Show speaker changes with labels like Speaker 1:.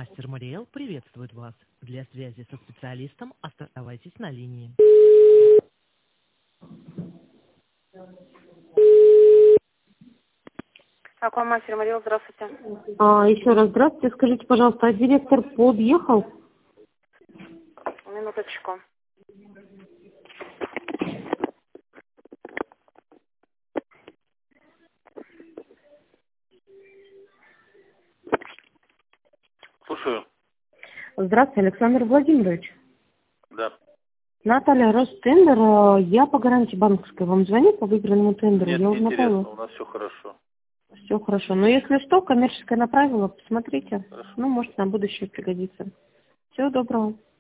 Speaker 1: Мастер Мариэл приветствует вас. Для связи со специалистом оставайтесь на линии.
Speaker 2: Аквамастер Мариэл, здравствуйте.
Speaker 3: Еще раз здравствуйте. Скажите, пожалуйста, а директор подъехал?
Speaker 2: Минуточку.
Speaker 4: Слушаю.
Speaker 3: Здравствуйте, Александр Владимирович.
Speaker 4: Да.
Speaker 3: Наталья, Ростендер. Я по гарантии банковской вам звоню по выигранному тендеру.
Speaker 4: Нет,
Speaker 3: Я
Speaker 4: не
Speaker 3: уже
Speaker 4: интересно,
Speaker 3: направила.
Speaker 4: у нас все хорошо.
Speaker 3: Все хорошо. Но если что, коммерческое направило, посмотрите.
Speaker 4: Хорошо.
Speaker 3: Ну, может, на будущее пригодится. Всего доброго.